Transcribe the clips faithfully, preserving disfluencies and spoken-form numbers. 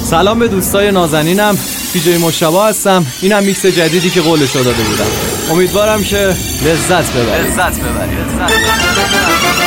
سلام به دوستای نازنینم، پیجی مشتبه هستم. اینم میکس جدیدی که قولشو داده بودم. امیدوارم که لذت ببرید. لذت ببرید. لذت ببرید.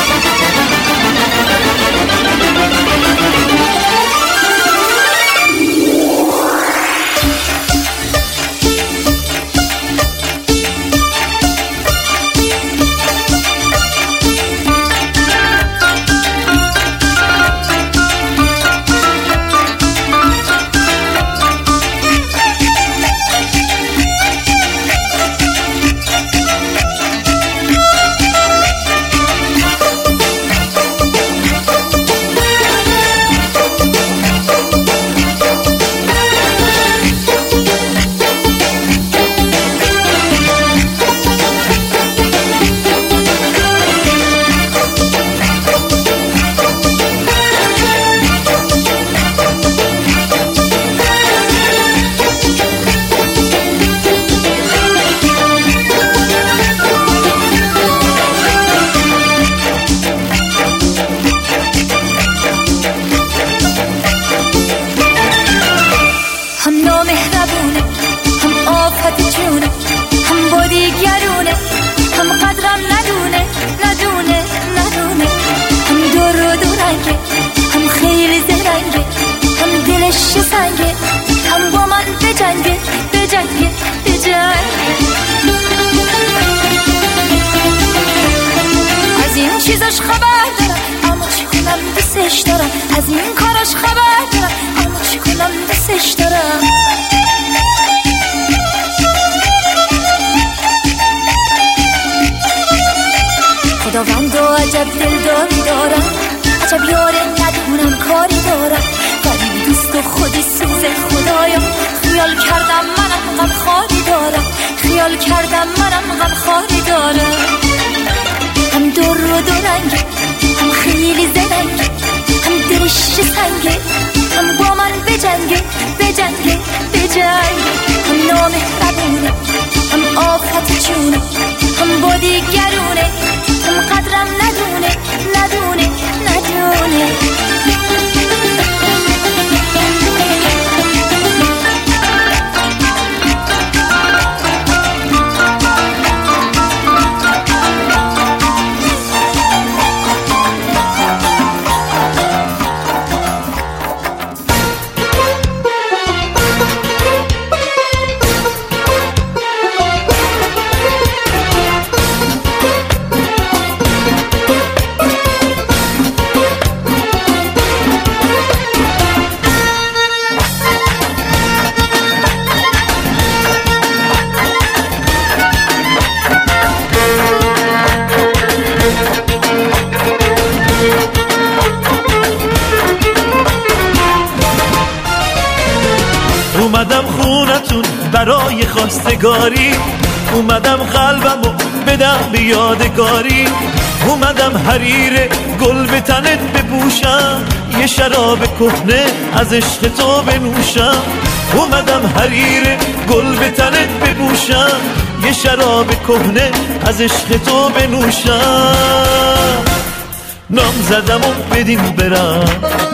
هم با من بجنگه بجنگه بجنگه از این چیزاش خبر دارم اما چی کنم دوستش دارم، از این کاراش خبر دارم اما چی کنم دوستش دارم. خداوند و عجب دلداری دارم، عجب یاره ندونم کاری دارم، غریب دوست و خودی سوزه خدایا. خیال کردم منم غم خاری دارم، خیال کردم منم غم خاری دارم. هم دور و دو رنگه، هم خیلی زرنگه، هم دلش سنگه، هم با من بجنگه بجنگه بجنگه. هم نامهربونه، هم آفت چونه، هم با دیگرونه، هم قدرم ندونه ندونه ندونه. اومدم خونتون برای خواستگاری، اومدم قلبمو بدم به یادگاری، اومدم حریر گل به تنت بپوشم، یه شراب کهنه از عشق تو بنوشم. اومدم حریر گل به تنت بپوشم، یه شراب کهنه از عشق تو بنوشم. نام زدم و بدین برم،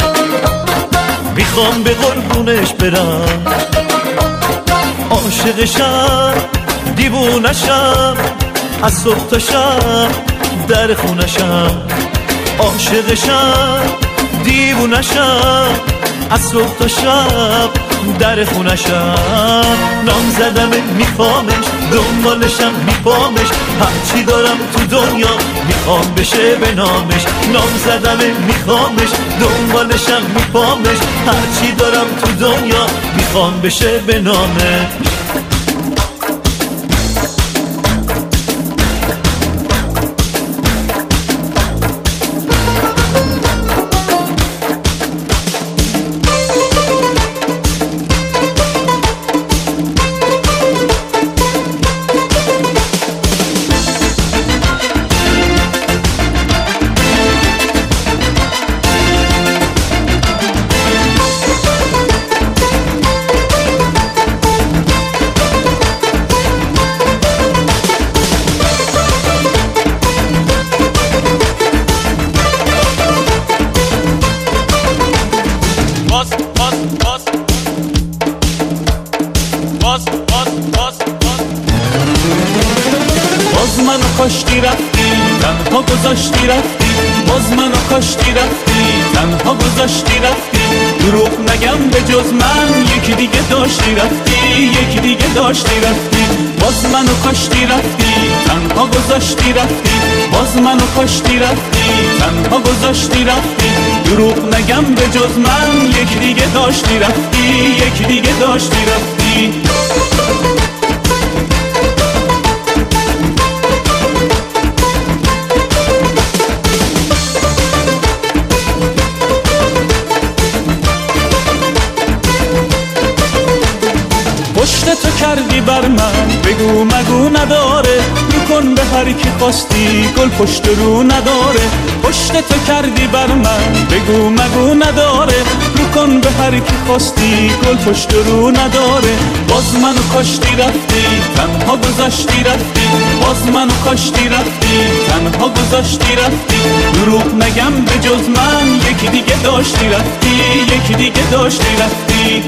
میخوام به قربونش برم، عاشقشم دیوونشم، از صبح تا شب در خونشم. عاشقشم دیوونشم، از صبح تا شب در خونشم. نام زدم میخوامش، دنبالشم میپامش، هرچی دارم تو دنیا میخوام بشه به نامش. نام زدم میخوامش، دنبالشم میپامش، هرچی دارم تو دنیا میخوام بشه به نامش. گذاشتی رفتی، باز منو کاشتی رفتی، تنها گذاشتی رفتی. دروغ نگم به جز من یکی دیگه داشتی رفتی، یکی دیگه داشتی رفتی. باز منو کاشتی رفتی، تنها گذاشتی رفتی، باز منو کاشتی رفتی، تنها گذاشتی رفتی. دروغ نگم به جز من یکی دیگه داشتی رفتی، یکی دیگه داشتی رفتی. پشت تو کردی بر من بگو مگو نداره، رو کن به هر کی خواستی گل پشت رو نداره. پشت تو کردی بر من بگو مگو نداره، رو کن به هر کی خواستی گل پشت رو نداره. باز منو کاشتی رفتی، تنها گذاشتی رفتی، باز منو کاشتی رفتی، تنها گذاشتی رفتی. دروغ نگم به جز من یکی دیگه داشتی رفتی، یکی دیگه داشتی رفتی.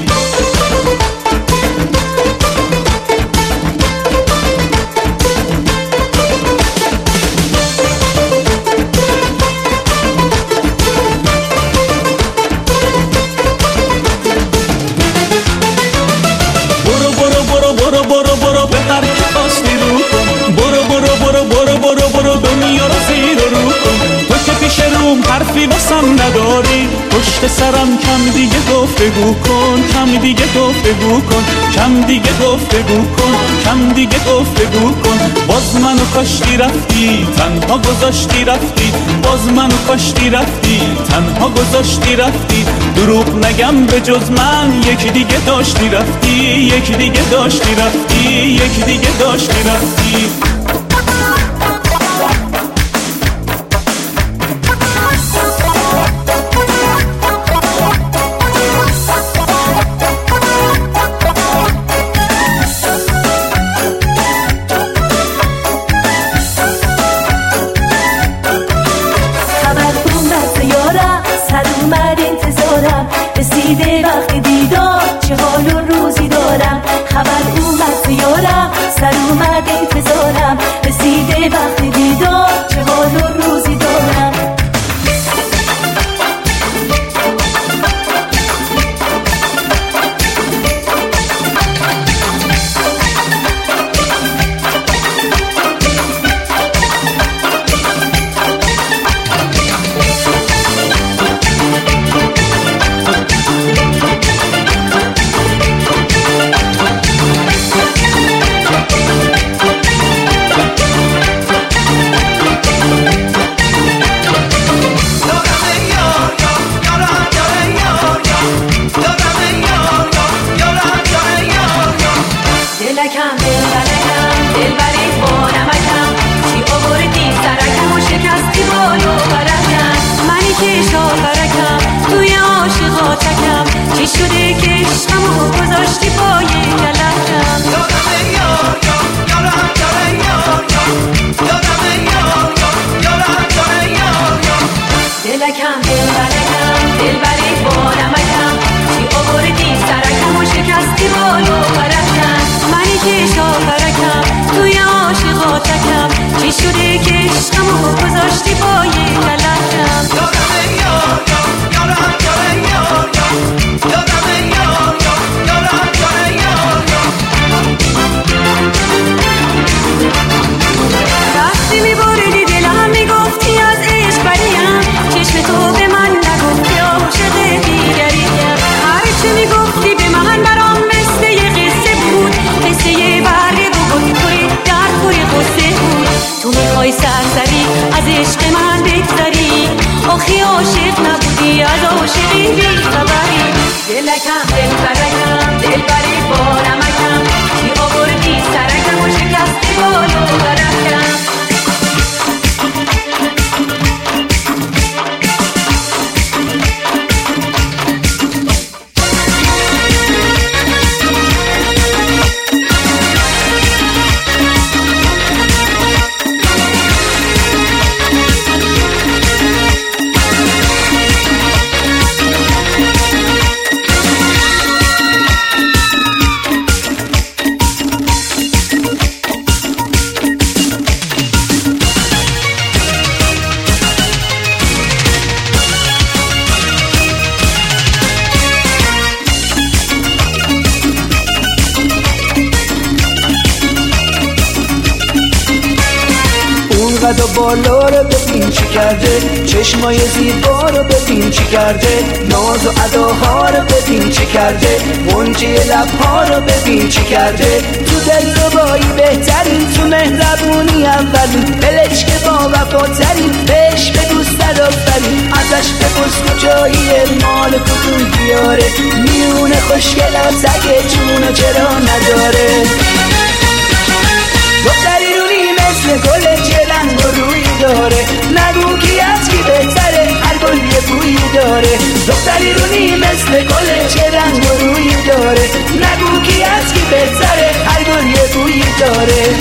حرفی واسم نداری، پشت سرم کم دیگه گفتگو کن، کم دیگه گفتگو کن، کم دیگه گفتگو کن، کم دیگه گفتگو کن. باز منو کاشتی رفتی، تنها گذاشتی رفتی، باز منو کاشتی رفتی، تنها گذاشتی رفتی. دروغ نگم به جز من یکی دیگه داشتی رفتی، یکی دیگه داشتی رفتی، یکی دیگه داشتی رفتی. رسیده وقت دیدار چه حال و روزی دارم، خبر اومد زیارم سر اومد انتظارم. رسیده وقت دیدار چه حال و روزی دارم. بالا رو ببین چی کرده، چشمای زیبا رو ببین چی کرده، ناز و اداها رو ببین چی کرده، غنچه لبها رو ببین چی کرده. تو دلربایی بهترین، تو مهربونی اولین، بلش که با وفاترین، بهش به دوست دارفترین، ازش بپرس کجاییه، مال کدوم دیاره، میونه خوشگلم سگه جونو چرا نداره. دختری رونی مثل گل چه رنگ و روی داره، نگو کی از کی بهتره، هر گل یه بویی داره. دختری رونی مثل گل چه رنگ و روی داره، نگو کی از کی بهتره، هر گل یه بویی داره.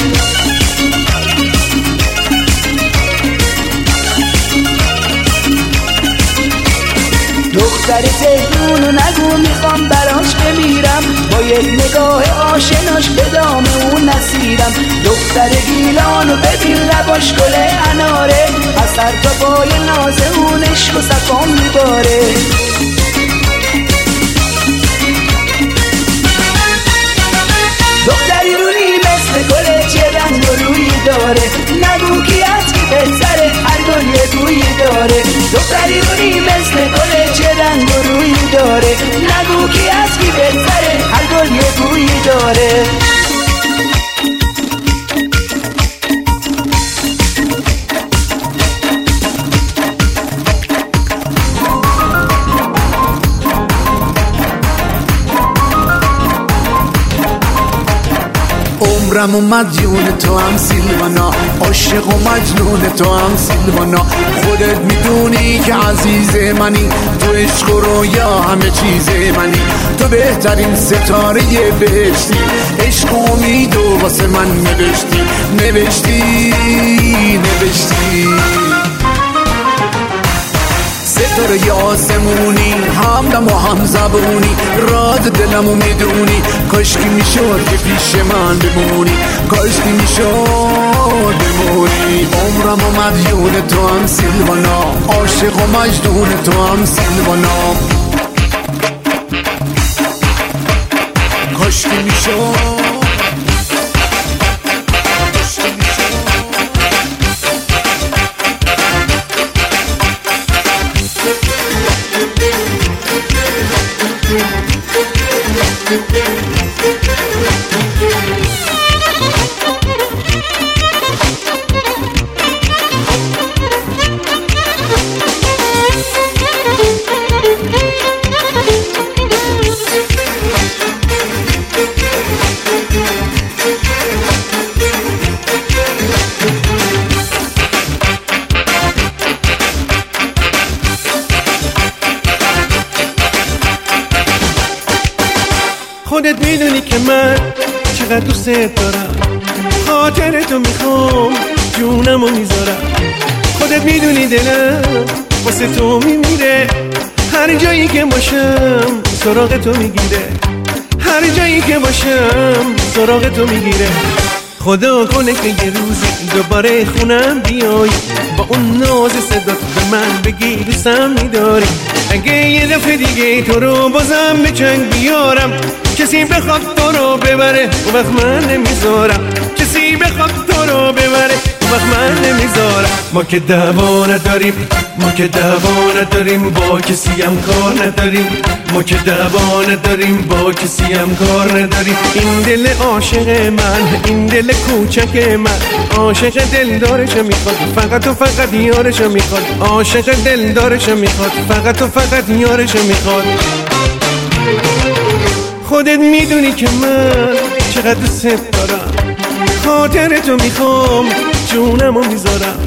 دختر تهرونو نگو میخوام براش بمیرم، با یک نگاه آشناش به دام اون نسیرم. دختر گیلانو ببین لباش گل اناره، از سر تا پای ناز اون عشق و صفا میباره. دختری رونی مثل گل چه رنگ و رویی داره، نگو کی از کی بهتره، هر گل یه بویی داره. دختری رونی مثل گل چه رنگ و رویی داره، نگو کی از کی بهتره، هر گل یه بویی داره. عمرم و مدیون تو هم سیلوانا، عاشق و مجنون تو هم سیلوانا. خودت میدونی که عزیز منی، تو عشق و رویا همه چیز منی. تو بهترین ستاره بهشتی، عشق و امید و واسه من نوشتی نوشتی نوشتی. ستاره آسمونی، همدم و هم زبونی، راز دلمو میدونی. کاشکی میشد که پیش من بمونی، کاشکی میشد بمونی. عمرم و مدیون تو هم سیلوانا، عاشق و مجنون تو هم سیلوانا. کاشکی میشد خودت میدونی که من چقدر دوست دارم، خاطر تو میخوام جونمو میذارم. خودت میدونی دلم واسه تو میمیره، هر جایی که باشم سراغ تو میگیره، هر جایی که باشم سراغ تو میگیره. خدا کنه که یه روزی دوباره خونم بیای، با اون ناز صدات به من بگی دوستم میداری. اگه یه دفعه دیگه تو رو بازم به چنگ بیارم، کسی بخواد تو رو ببره اون وقت من نمیذارم، کسی بخواد تو رو ببره اون وقت من نمیذارم. ما که دعوا نداریم، ما که دعوا نداریم، با کسی هم کار نداریم، ما که دعوا نداریم، با کسی هم کار نداریم. این دل عاشق من، این دل کوچک من، عاشق دلدارشو میخواد، فقط و فقط یارشو میخواد، عاشق دلدارشو میخواد، فقط و فقط یارشو میخواد. خودت میدونی که من چقدر دوست دارم، خاطر تو میخوام جونمو میذارم.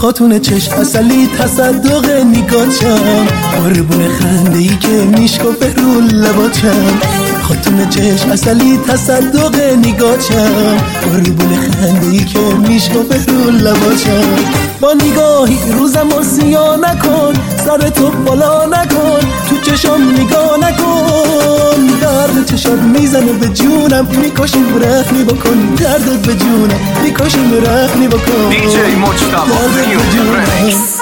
خاتون چشم اصلی تصدق نگاچم، قربون خنده ای که میشکافه رو لباچم. خاتون چشم اصلی تصدق نگاچم، قربون خنده ای که میشکافه رو لباچم. با نگاهی روزم و سیاه نکن، سر تو بالا نکن، تو چشم نگاه نکن. درد چشات میزنه به جونم، میکشیم رحمی بکن. دردت به جونم میکشیم رحمی بکن. دیجی مجتبی نیو رمیکس.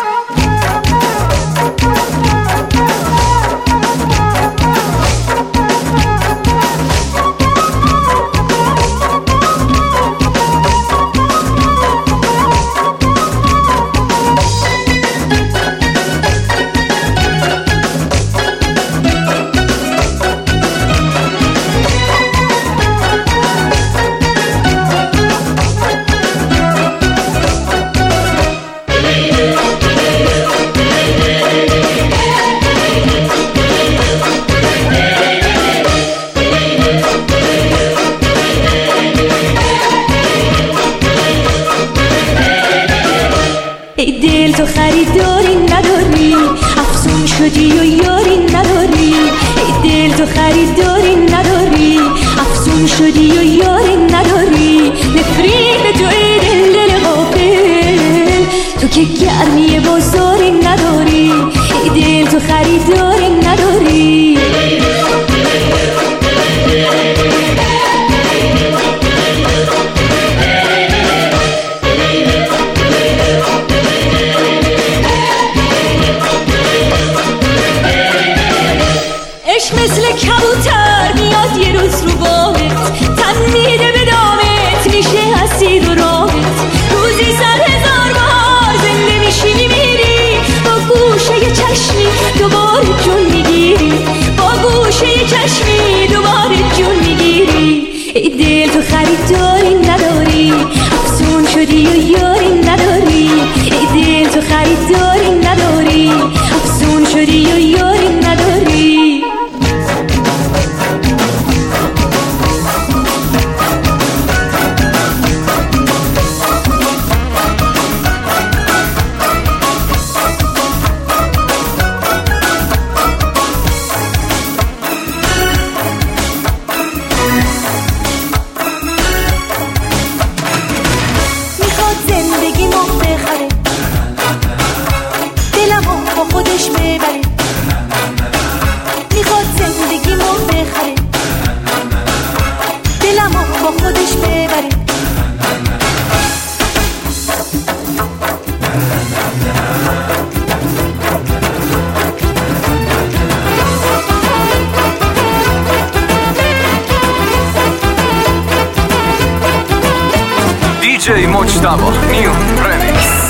تو خریداری نداری، افسون شدی و یاری نداری. ای دل تو خریداری نداری، افسون شدی و یاری نداری. نفرین تو ای دل دل غافل، تو که گرمی بازاری نداری. ای دل تو خریداری نداری. مثل کبوتر میاد یه روز رو بامت، تن میده به دامت، میشه اسیر و رامت. روزی سر هزار بار زنده میشی میمیری، با گوشه چشمی دوباره جون میگیری. با گوشه چشمی دوباره جون میگیری. ای دل تو خریداری نداری، افسون شدی و یاری نداری. ای دل تو خریداری نداری، افسون شدی و یاری نداری. دیجی مجتبی نیو رمیکس.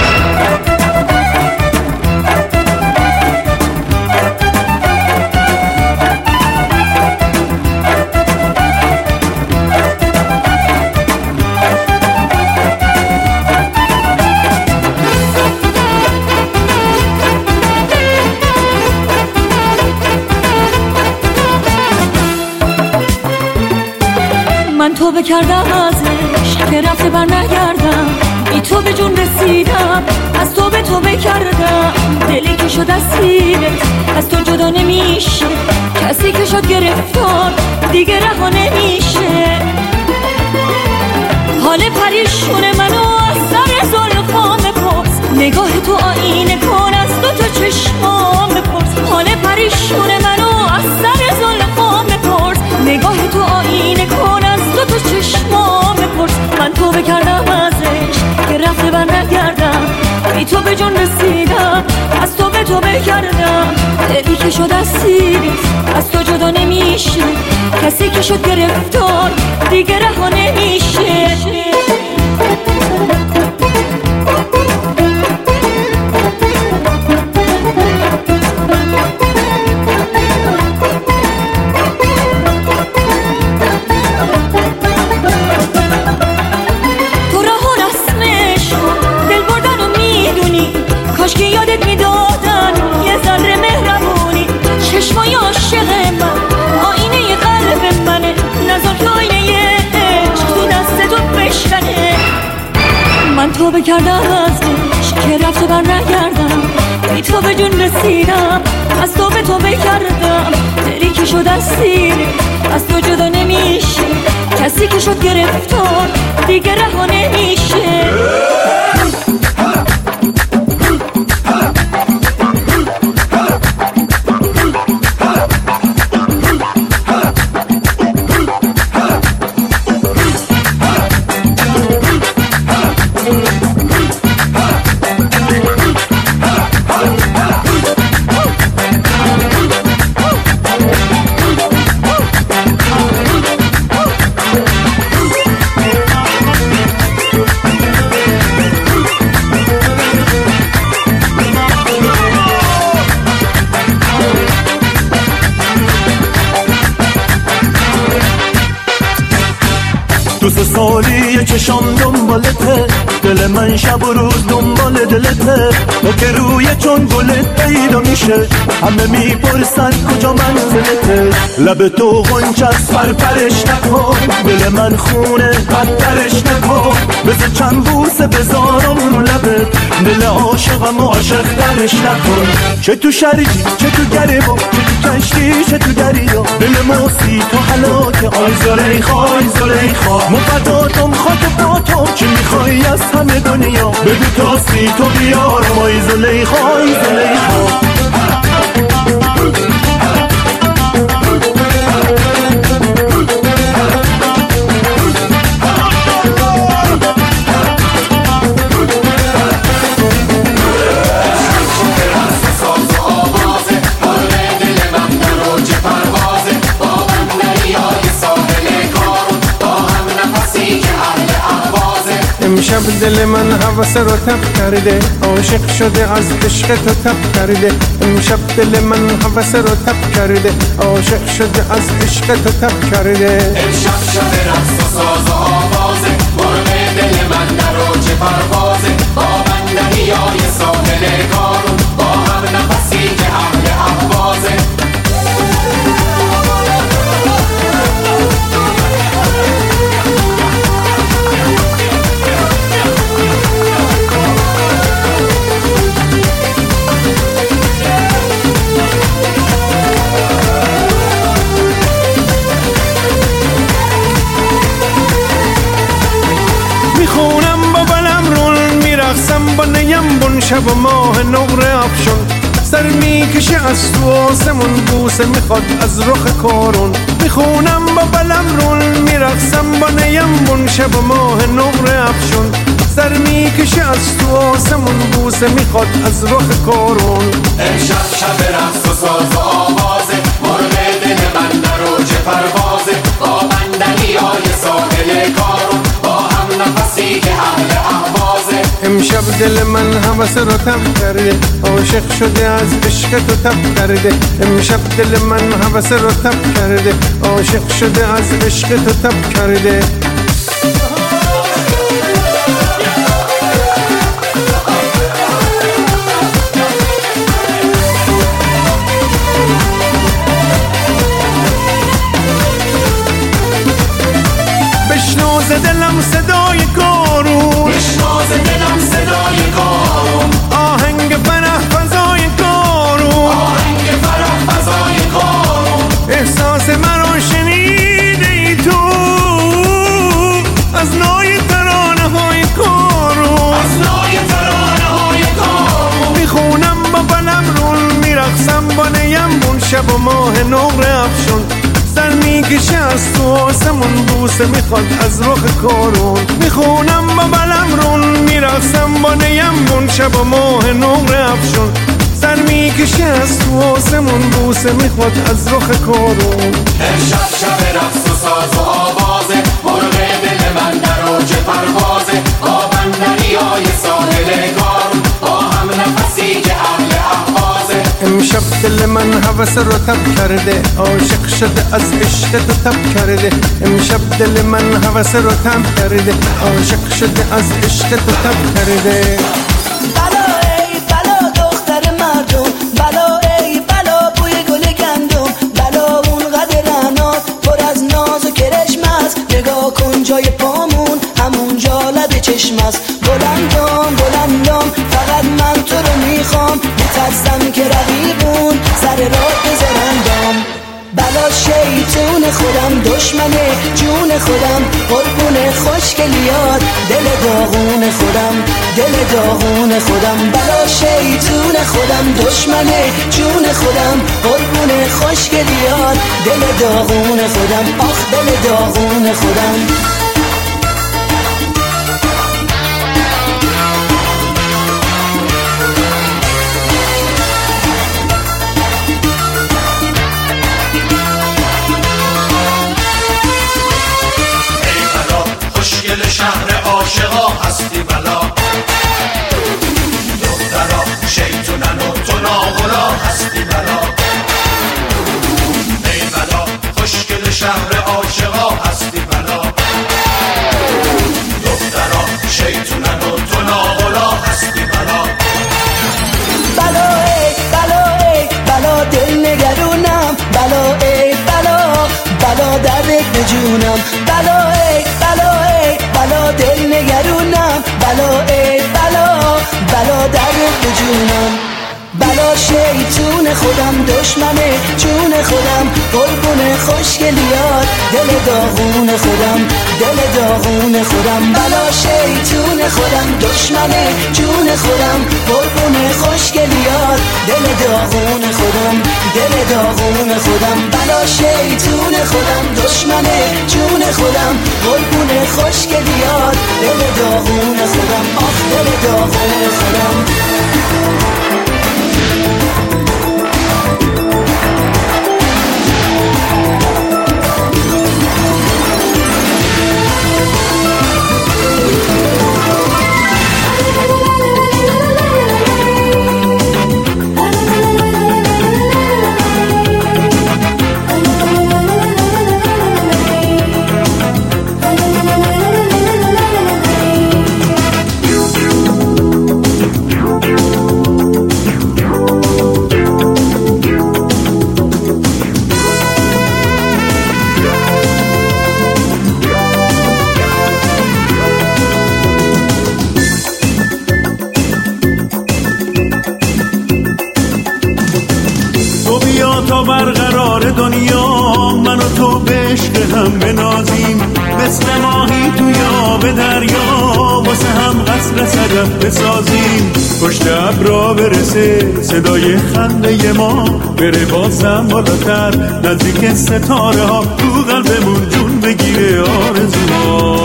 من توبه کردم ازش که رفته بر نگردم، ای تو به جون رسیدم، از تو به توبه کردم. دلی که شد اسیرت از تو جدا نمیشه، کسی که شد گرفتار دیگه رها نمیشه. حال پریشون منو از سر زلفام بپرس، نگاه تو آینه کن از دو تا چشمام بپرس. حال پریشون منو از سر زلفام بپرس، نگاه تو آینه کن از دو تا چشمام بپرس. من توبه کردم ازش که رفته بر نگردم، ای تو به جون رسیدم، از تو به توبه کردم. دلی که شد اسیری از تو جدا نمیشه، کسی که شد گرفتار دیگه رها نمیشه. توبه کردم ازش که رفت و بر نگردم، بی تو به جون رسیدم، از تو به تو بگردم. دلی که شد اسیر از تو جدا نمیشه، کسی که شد گرفتار دیگه رها نمیشه. دو سه سالیه چشام دنبالته، دل من شب و روز دنبال دلته. تو که روی چون گلت پیدا میشه، همه میپرسن کجا منزلته. لب تو غنچه از فرفرش نکن، دل من خونه بدترش نکن. بذار چند بوسه بذارم رو لبت، دل عاشقم و عاشق درش نکن. چه تو شرجی چه تو گریبا، چه تو کشتی چه تو دریا، دل موسی تو حلاکه. آی زلیخا آی زلیخا، مفداتم خاک پاتم، چی میخوایی از همه دنیا؟ بگو تاستی تو بیارم. آی زلیخا آی زلیخا. امشب دل من هوس رو تب کرده، عاشق شده از عشق تو تب کرده. امشب دل من هوس رو تب کرده، عاشق شده از عشق تو تب کرده. امشب شب رقص و ساز و آوازه، مرغ دل من در اوج پروازه. با بندری های ساحل کارون، با هم نفسی که اهل اهوازه. میخونم با بلم رول، میرقصم با نیم بون، شب و ماه نقره افشون. سر میکشه از تو آسمون، بوسه میخواد از رخ کارون. میخونم با بلم رول، میرقصم با نیم بون، شب و ماه نقره افشون. سر میکشه از تو آسمون، بوسه میخواد از رخ کارون. امشب شب رقص و ساز و آوازه، مرغ دل من در اوج پروازه. با بندری های ساحل کارون، با هم نفسی که اهل اهوازه. امشب دل من هوس رو تب کرده، عاشق شده از عشق تو تب کرده. امشب دل من هوس رو تب کرده، عاشق شده از عشق تو تب کرده. بشنو ز دلم صدای کارون، بشنو ز دلم صدای کارون. آهنگ فرح فضای کارون، آهنگ فرح فضای کارون. احساس مرا شنیده ای تو، از نای ترانه های کارون، از نای ترانه های کارون. میخونم با بلم رول، میرقصم با نیم بون، شب و ماه نقره افشون. سر میکشه از تو آسمون، بوسه میخواد از رخ کارون. میخونم با بلم رول، میرقصم با نیم بون، شب و ماه نقره افشون. سر میکشه از تو آسمون، بوسه میخواد از رخ کارون. امشب شب رقص و ساز و آوازه، مرغ دل من در اوج پروازه. با بندری های ساحل کارون، با هم نفسی که اهل اهوازه. امشب دل من هوس رو تب کرده، عاشق شده از عشق تو تب کرده. امشب دل من هوس رو تب کرده، عاشق شده از عشق تو تب کرده. بلا ای بلا دختر مردم، بلا ای بلا بوی گل گندم. بلا اون قدر رعنات پر از ناز و کرشم است. نگاه کن جای پامون همونجا لب چشم است. بلندم بلندم فقط دشمنه جون خودم قربون خوشگلیات دل داغون خودم دل داغون خودم بلا شیطون خودم دشمنه جون خودم قربون خوشگلیات دل داغون خودم آخ دل داغون خودم شهر عاشقا هستی بلا دخترا شیطونن و تو ناغلا هستی بلا ای بلا خوشگل شهر عاشقا هستی بلا دخترا شیطونن و تو ناغلا هستی بلا بلا ای بلا ای بلا دل نگرونم بلا ای بلا بلا درد به جونم بلا ای بلا ای بلا دل نگرونم بلا ای بلا بلا درد به جونم بلا شیطون خودم دشمنه جون خودم قربون خوشگلیات دل داغون خودم دل داغون خودم بلا شیطون خودم دشمنه جون خودم قربون خوشگلیات دل داغون خودم دل داغون خودم بلا شیطون خودم دشمنه جون خودم قربون خوشگلیات دل داغون خودم آخ دل داغون خودم تا برقرار دنیا من و تو به عشق هم بنازیم مثل ماهی توی آب دریا واسه هم قصر صدف بسازیم پشت ابرا برسه صدای خنده ما بره بازم بالاتر نزدیک ستاره ها تو قلبمون جون بگیره آرزوها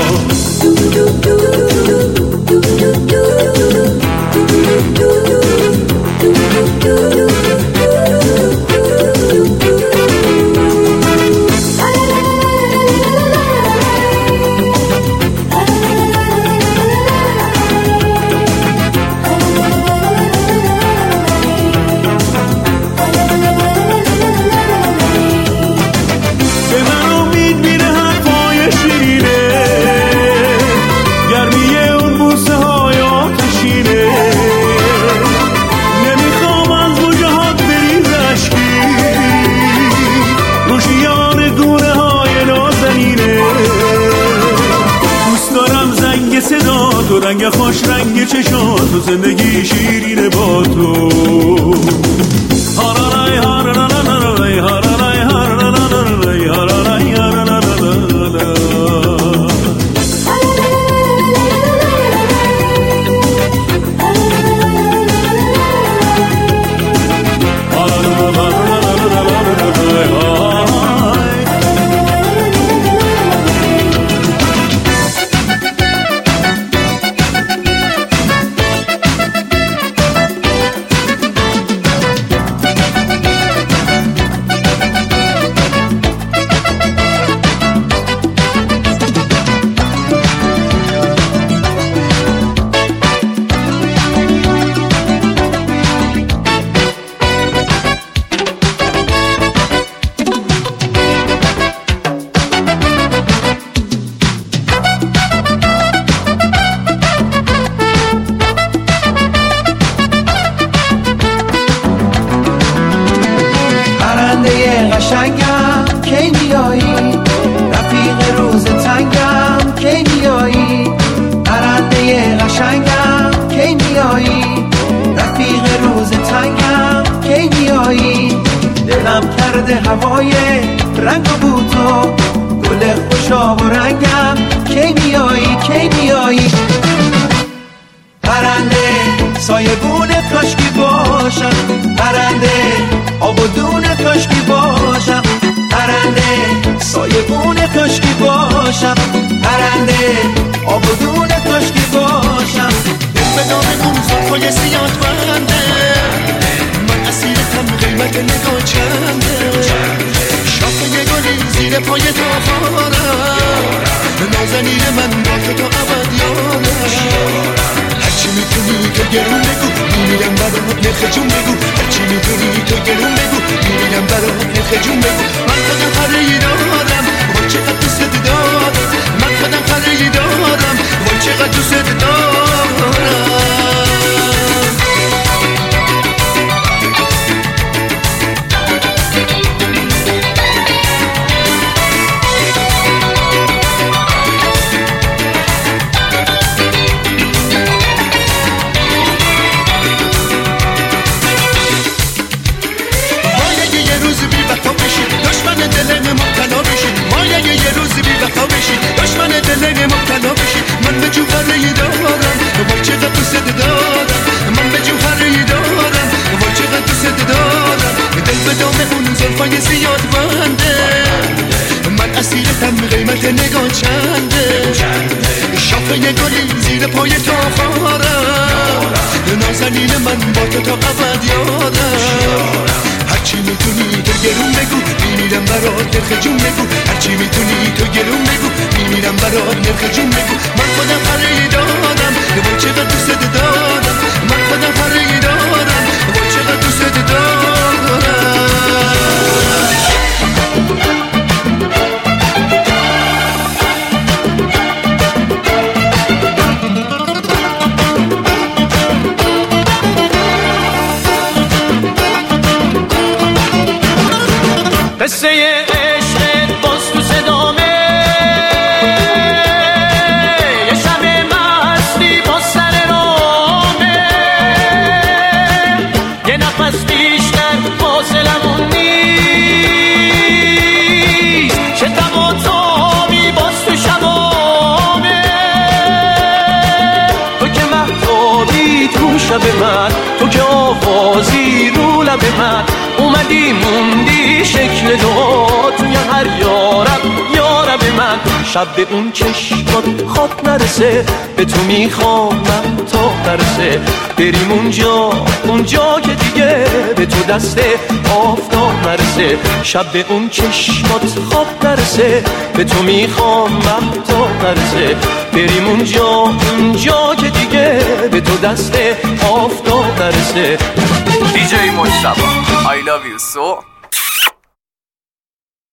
تو رنگ خوش رنگ چشات تو زندگی شیرینه با تو هارارای هارارای هارارای هارارای هارارای هارارای قشنگم کی میایی رفیق روز تنگم کی میایی پرنده قشنگم کی میایی رفیق روز تنگم کی میایی دلم کرده هوای رنگ و بو تو رنگم کی میایی کی میایی پرنده سایبون کاشکی باشم پرنده آبادون کاشکی باشم پرنده سایبون کاشکی باشم پرنده آبادون کاشکی باشم دل به نام اون زلفای سیاه بنده من اسیرتم قیمت نگاه چنده شاخه گلی زیر پای تا خارم نازنین من با تو تا ابد یارم هرچی میتونی تو گرون بگو میمیرم برات نرخ جون بگو هرچی میتونی تو گرون بگو میمیرم برات نرخ جون بگو من خودم خریدارم وای چقدر دوست دارم من خودم خریدارم وای چقدر دوست دارم من به جوهری دارم وای چقدر دوست دارم من به جوهری دارم وای چقدر دوست دارم دل به دام اون زلفای زیاد بنده من اسیرتم قیمت نگاه چنده شاخه گلی زیر پای تا خارم نازنین من با تو تا ابد یارم هرچی میتونی تو گرون بگو میمیرم برات نرخ جون بگو هرچی میتونی تو گرون بگو میمیرم برات نرخ جون بگو من خودم خریدارم وای چقدر دوست دارم من خودم خریدارم وای چقدر دوست دارم قصه عشق باز تو صدامه یه شب مستی با سر رامه یه نفس بیشتر فاصلمون نیست شدم و تابی باز تو شبامه تو که مهتابی تو شب من تو که آوازی رو لب من اومدی موندی شکل دو توی هر یارب یارب من شب به اون چشمات خواب نرسه به تو میخوام من تا برسه بریم اونجا اونجا که دیگه به تو دست آفتاب نرسه شب به اون چشمات خواب نرسه به تو میخوام من تا برسه بریم اونجا اونجا که دیگه به تو دست آفتاب نرسه دی جی مجتبی I love you so